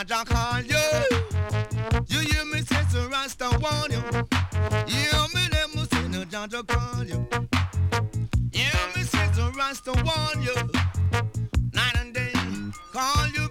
Jah call you. You hear me say so Rasta warn you. You hear me let me say no Jah call you. You hear me say so Rasta warn you. Night and day call you.